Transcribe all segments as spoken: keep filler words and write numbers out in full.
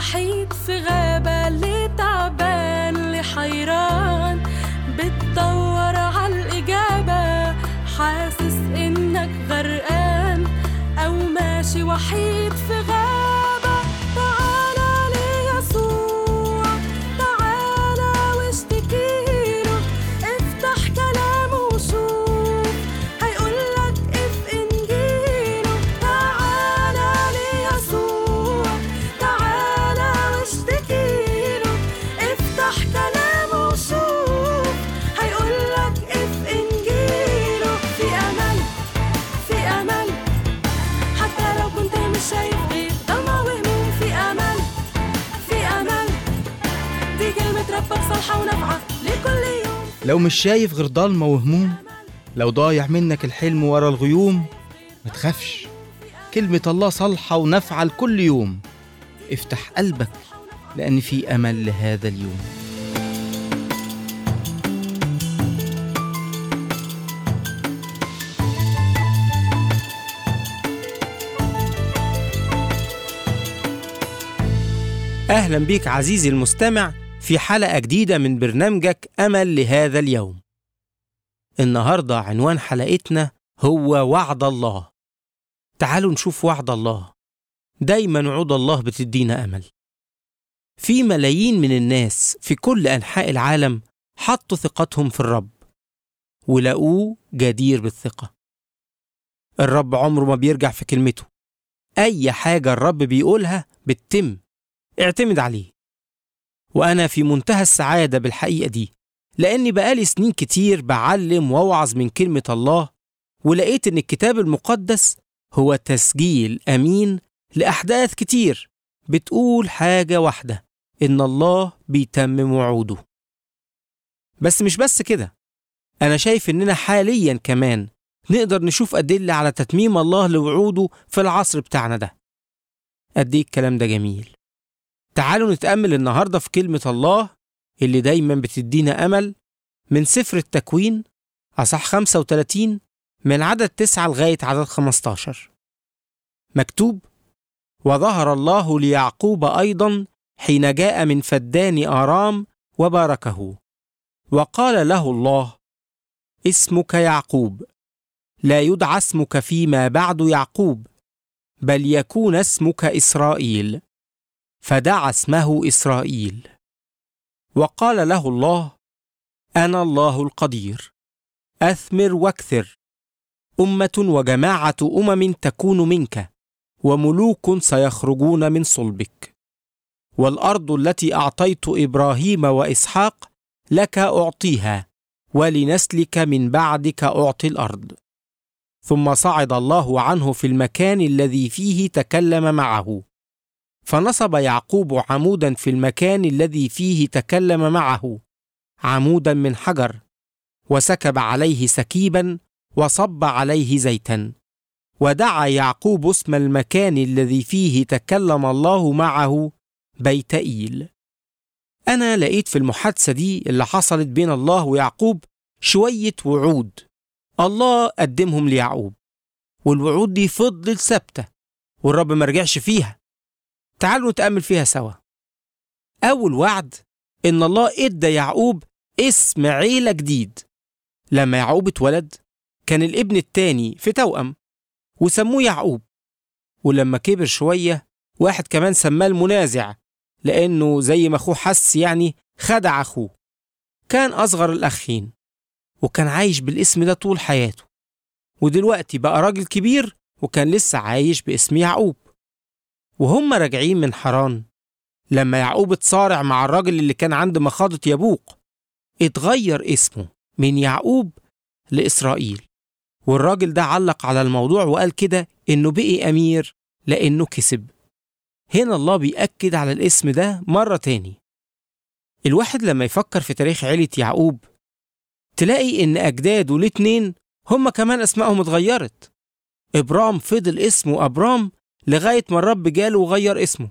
وحيد في غابة، اللي تعبان اللي حيران بتدور عالإجابة، حاسس إنك غرقان أو ماشي وحيد في غابة، تعالى ليسوع، تعالى واشتكيله، افتح كلامه وشوف هيقولك اف إنجيله، تعالى ليسوع، تعالى واشتكيله، افتح كلامه وشوف هيقولك اف إنجيله. في أمل، في أمل، حتى لو كنت مش شايف غير ضلمة وهموم، في أمل، في أمل، دي كلمة ربك صالحة ونافعة لكل يوم. لو مش شايف غير ضلمة وهموم، لو ضايع منك الحلم ورا الغيوم، ما تخافش، كلمة الله صالحة ونافعة لكل يوم. افتح قلبك لأن في أمل لهذا اليوم. أهلا بيك عزيزي المستمع في حلقة جديدة من برنامجك أمل لهذا اليوم. النهاردة عنوان حلقتنا هو وعد الله. تعالوا نشوف وعد الله. دايما وعود الله بتدينا أمل. في ملايين من الناس في كل أنحاء العالم حطوا ثقتهم في الرب ولقوه جدير بالثقة. الرب عمره ما بيرجع في كلمته، أي حاجة الرب بيقولها بتتم، اعتمد عليه. وأنا في منتهى السعادة بالحقيقة دي، لأني بقالي سنين كتير بعلم ووعظ من كلمة الله، ولقيت إن الكتاب المقدس هو تسجيل أمين لأحداث كتير بتقول حاجة واحدة، إن الله بيتمم وعوده. بس مش بس كده، أنا شايف إننا حاليا كمان نقدر نشوف أدلة على تتميم الله لوعوده في العصر بتاعنا ده. قد إيه الكلام ده جميل. تعالوا نتأمل النهاردة في كلمة الله اللي دايما بتدينا أمل من سفر التكوين أصح خمسة وثلاثين من عدد تسعة لغاية عدد خمستاشر. مكتوب: وظهر الله ليعقوب أيضا حين جاء من فدان آرام وباركه، وقال له الله: اسمك يعقوب، لا يدعى اسمك فيما بعد يعقوب، بل يكون اسمك إسرائيل. فدعا اسمه إسرائيل. وقال له الله: أنا الله القدير، أثمر واكثر، أمة وجماعة أمم تكون منك، وملوك سيخرجون من صلبك. والأرض التي أعطيت إبراهيم وإسحاق لك أعطيها، ولنسلك من بعدك أعطي الأرض. ثم صعد الله عنه في المكان الذي فيه تكلم معه، فنصب يعقوب عمودا في المكان الذي فيه تكلم معه، عمودا من حجر، وسكب عليه سكيبا، وصب عليه زيتا. ودعا يعقوب اسم المكان الذي فيه تكلم الله معه بيت إيل. أنا لقيت في المحادثة دي اللي حصلت بين الله ويعقوب شوية وعود الله قدمهم ليعقوب، والوعود دي فضلت ثابتة والرب مرجعش فيها. تعالوا نتأمل فيها سوا. أول وعد إن الله إدى يعقوب اسم عيلة جديد. لما يعقوب اتولد كان الابن التاني في توأم وسموه يعقوب، ولما كبر شوية واحد كمان سماه المنازع، لأنه زي ما أخوه حس يعني خدع أخوه. كان أصغر الأخين وكان عايش بالاسم ده طول حياته، ودلوقتي بقى راجل كبير وكان لسه عايش باسم يعقوب. وهم راجعين من حران، لما يعقوب اتصارع مع الراجل اللي كان عند مخاضة يبوق، اتغير اسمه من يعقوب لإسرائيل. والراجل ده علق على الموضوع وقال كده إنه بقي أمير لأنه كسب. هنا الله بيأكد على الاسم ده مرة تاني. الواحد لما يفكر في تاريخ عيلة يعقوب تلاقي إن أجداده الاتنين هم كمان أسمائهم اتغيرت. إبرام فضل اسمه أبرام لغاية ما الرب جاله وغير اسمه،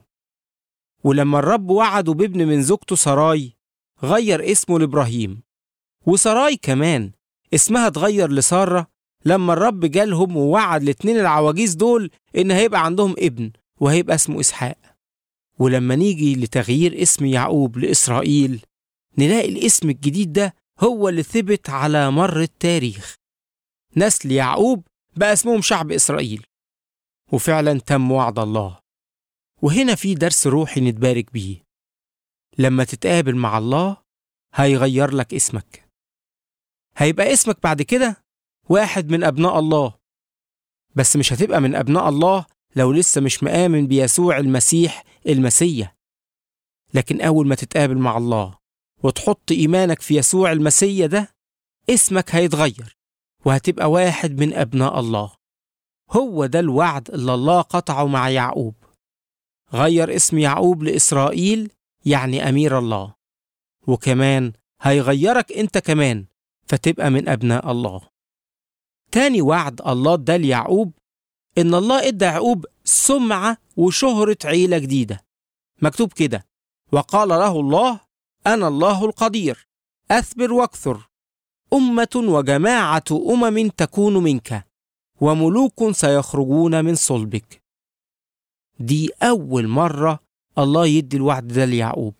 ولما الرب وعده بابن من زوجته سراي غير اسمه لإبراهيم. وسراي كمان اسمها اتغير لسارة لما الرب جالهم ووعد الاتنين العواجيز دول إن هيبقى عندهم ابن وهيبقى اسمه إسحاق. ولما نيجي لتغيير اسم يعقوب لإسرائيل نلاقي الاسم الجديد ده هو اللي ثبت على مر التاريخ. نسل يعقوب بقى اسمهم شعب إسرائيل، وفعلا تم وعد الله. وهنا في درس روحي نتبارك بيه. لما تتقابل مع الله هيغير لك اسمك، هيبقى اسمك بعد كده واحد من أبناء الله، بس مش هتبقى من أبناء الله لو لسه مش مآمن بيسوع المسيح المسيح. لكن أول ما تتقابل مع الله وتحط إيمانك في يسوع المسيح ده، اسمك هيتغير وهتبقى واحد من أبناء الله. هو ده الوعد اللي الله قطعه مع يعقوب. غير اسم يعقوب لإسرائيل يعني أمير الله، وكمان هيغيرك أنت كمان فتبقى من أبناء الله. تاني وعد الله ادى ليعقوب إن الله ادى يعقوب سمعة وشهرة عيلة جديدة. مكتوب كده: وقال له الله أنا الله القدير أثبر واكثر، أمة وجماعة أمم تكون منك، وملوك سيخرجون من صلبك. دي أول مرة الله يدي الوعد ده ليعقوب.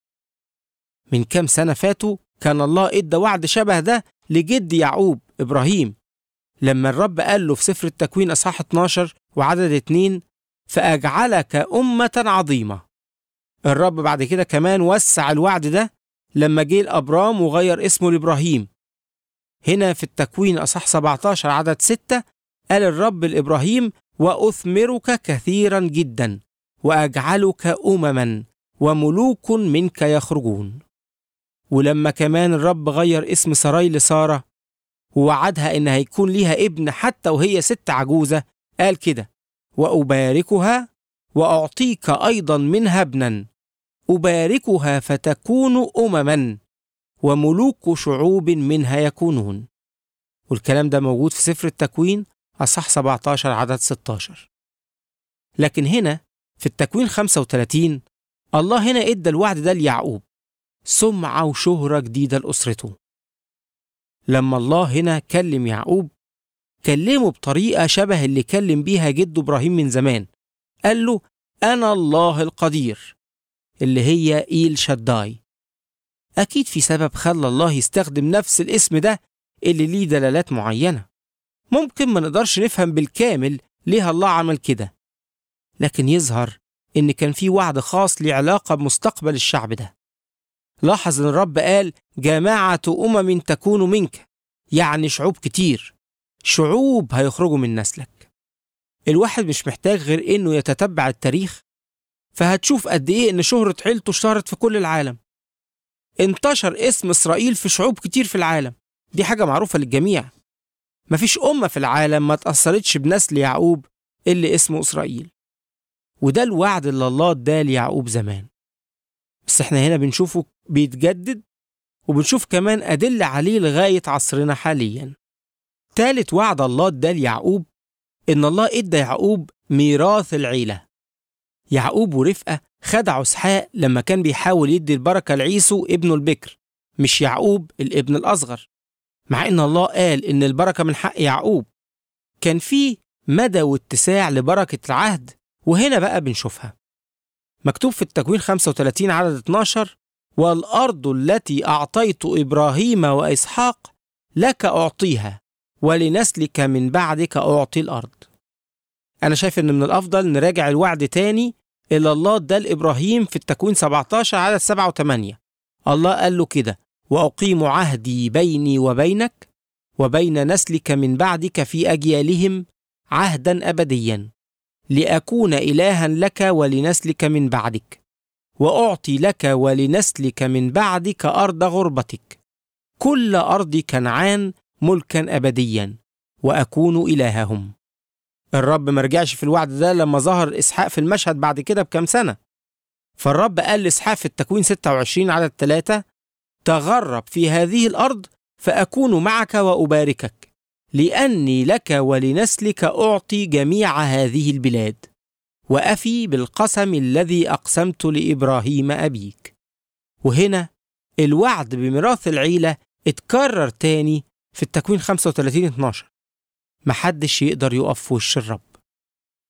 من كام سنة فاتوا كان الله ادى وعد شبه ده لجد يعقوب إبراهيم، لما الرب قال له في سفر التكوين أصحاح اتناشر وعدد اتنين: فأجعلك أمة عظيمة. الرب بعد كده كمان وسع الوعد ده لما جه لأبرام وغير اسمه لإبراهيم. هنا في التكوين أصحاح سبعتاشر عدد ستة قال الرب لإبراهيم: وأثمرك كثيرا جدا وأجعلك أمما وملوك منك يخرجون. ولما كمان الرب غير اسم سراي لسارة ووعدها إن هيكون ليها ابن حتى وهي ست عجوزة، قال كده: وأباركها وأعطيك أيضا منها ابنا، أباركها فتكون أمما وملوك شعوب منها يكونون. والكلام ده موجود في سفر التكوين أصح سبعتاشر عدد ستاشر. لكن هنا في التكوين خمسة وتلاتين الله هنا ادى الوعد ده ليعقوب، سمعة وشهرة جديدة لأسرته. لما الله هنا كلم يعقوب كلمه بطريقة شبه اللي كلم بيها جده إبراهيم من زمان. قال له: أنا الله القدير، اللي هي إيل شداي. أكيد في سبب خلى الله يستخدم نفس الاسم ده اللي ليه دلالات معينة. ممكن ما نقدرش نفهم بالكامل ليه الله عمل كده، لكن يظهر إن كان في وعد خاص ليه علاقة بمستقبل الشعب ده. لاحظ إن الرب قال: جماعة أمم تكون منك، يعني شعوب كتير، شعوب هيخرجوا من نسلك. الواحد مش محتاج غير إنه يتتبع التاريخ، فهتشوف قد إيه إن شهرة عيلته اشتهرت في كل العالم. انتشر اسم إسرائيل في شعوب كتير في العالم، دي حاجة معروفة للجميع. مفيش أمة في العالم ما تأثرتش بنسل يعقوب اللي اسمه إسرائيل. وده الوعد اللي الله اداه ليعقوب زمان، بس احنا هنا بنشوفه بيتجدد، وبنشوف كمان أدلة عليه لغاية عصرنا حاليا. ثالث وعد الله اداه ليعقوب إن الله ادى يعقوب ميراث العيلة. يعقوب ورفقة خدعوا إسحاق لما كان بيحاول يدي البركة لعيسو ابنه البكر، مش يعقوب الابن الأصغر، مع إن الله قال إن البركة من حق يعقوب. كان في مدى واتساع لبركة العهد، وهنا بقى بنشوفها. مكتوب في التكوين خمسة وتلاتين عدد اتناشر: والأرض التي أعطيت إبراهيم وإسحاق لك أعطيها، ولنسلك من بعدك أعطي الأرض. أنا شايف إن من الأفضل نراجع الوعد تاني اللي الله اداه لإبراهيم في التكوين سبعتاشر عدد سبعة وثمانية. الله قال له كده: وأقيم عهدي بيني وبينك وبين نسلك من بعدك في أجيالهم عهدا أبديا، لأكون إلها لك ولنسلك من بعدك، وأعطي لك ولنسلك من بعدك أرض غربتك، كل أرض كنعان ملكا أبديا، وأكون إلههم. الرب مرجعش في الوعد ده لما ظهر إسحاق في المشهد بعد كده بكام سنة. فالرب قال لإسحاق في التكوين ستة وعشرين عدد ثلاثة: تغرب في هذه الأرض فأكون معك وأباركك، لأني لك ولنسلك أعطي جميع هذه البلاد، وأفي بالقسم الذي أقسمت لإبراهيم أبيك. وهنا الوعد بميراث العيلة اتكرر تاني في التكوين خمسة وتلاتين اتناشر. محدش يقدر يقف في وش الرب.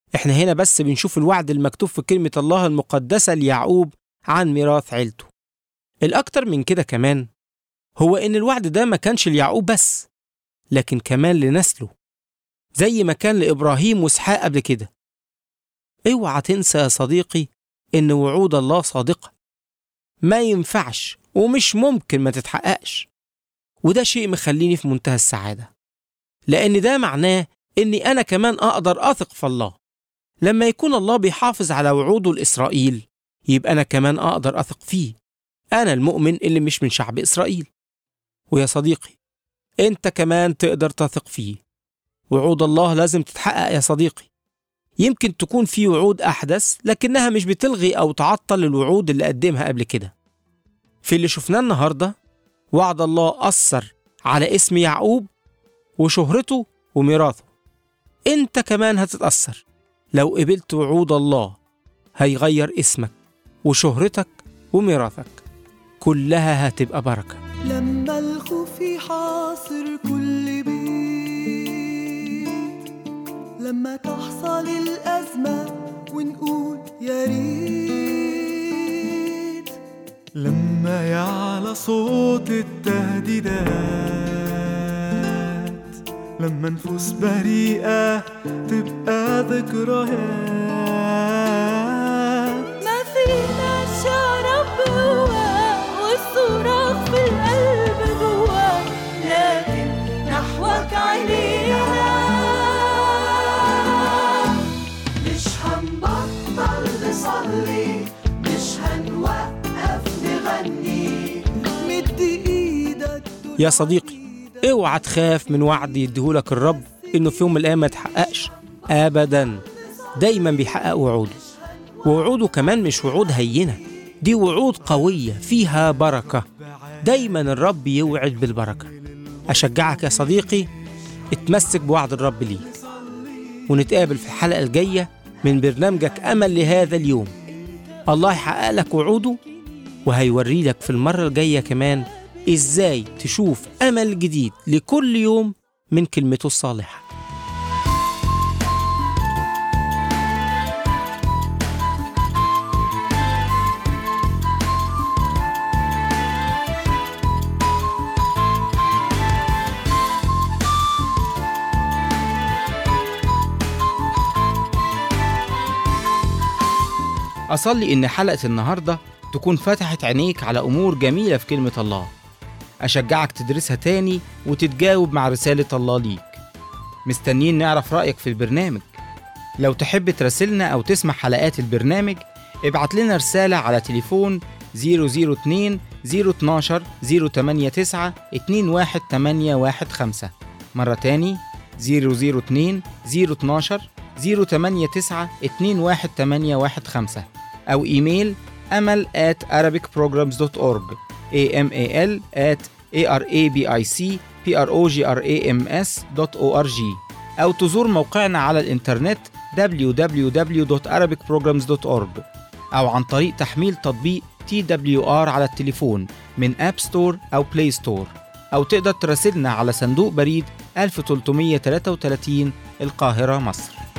إحنا هنا بس بنشوف الوعد المكتوب في كلمة الله المقدسة ليعقوب عن ميراث عيلته. الأكتر من كده كمان هو إن الوعد ده ما كانش ليعقوب بس، لكن كمان لنسله، زي ما كان لإبراهيم وإسحاق قبل كده. اوعى تنسى يا صديقي إن وعود الله صادقة، ما ينفعش ومش ممكن ما تتحققش. وده شيء مخليني في منتهى السعادة، لأن ده معناه إني أنا كمان أقدر أثق في الله. لما يكون الله بيحافظ على وعوده لإسرائيل، يبقى أنا كمان أقدر أثق فيه، أنا المؤمن اللي مش من شعب إسرائيل. ويا صديقي، أنت كمان تقدر تثق فيه. وعود الله لازم تتحقق يا صديقي. يمكن تكون في وعود أحدث، لكنها مش بتلغي أو تعطل الوعود اللي قدمها قبل كده. في اللي شفناه النهاردة، وعد الله أثر على اسم يعقوب وشهرته وميراثه. أنت كمان هتتأثر لو قبلت وعود الله، هيغير اسمك وشهرتك وميراثك، كلها هتبقى بركة. لما الخوف يحاصر كل بيت، لما تحصل الأزمة ونقول يا ريت، لما يعلى صوت التهديدات، لما نفوس بريئة تبقى ذكريات، ما فينا شعر بقوة والصراخ في القلب جوا، لكن نحوك عينينا مش هنبطل نصلي، مش هنوقف نغني، مد ايدك يا صديقي، اوعى تخاف من وعد يديهولك الرب إنه في يوم من الأيام ما يتحققش أبداً. دايماً بيحقق وعوده، ووعوده كمان مش وعود هينة، دي وعود قوية فيها بركة. دايماً الرب يوعد بالبركة. أشجعك يا صديقي، اتمسك بوعد الرب ليك، ونتقابل في الحلقة الجاية من برنامجك أمل لهذا اليوم. الله يحقق لك وعوده، وهيوري لك في المرة الجاية كمان إزاي تشوف أمل جديد لكل يوم من كلمته الصالحة. أصلي إن حلقة النهاردة تكون فتحت عينيك على أمور جميلة في كلمة الله. أشجعك تدرسها تاني وتتجاوب مع رسالة الله ليك. مستنيين نعرف رأيك في البرنامج. لو تحب تراسلنا أو تسمع حلقات البرنامج، ابعت لنا رسالة على تليفون صفر صفر اتنين صفر اتناشر صفر تمانية تسعة اتنين واحد تمانية واحد خمسة. مرة تاني صفر صفر اتنين صفر اتناشر صفر تمانية تسعة اتنين واحد تمانية واحد خمسة، أو إيميل أمل at arabic programs dot org amal at arabicprograms dot org، أو تزور موقعنا على الإنترنت دبليو دبليو دبليو دوت arabic programs dot org، أو عن طريق تحميل تطبيق تي دبليو آر على التليفون من أب ستور أو بلاي ستور، أو تقدر تراسلنا على صندوق بريد ألف وثلاثمائة وثلاثة وثلاثين القاهرة، مصر.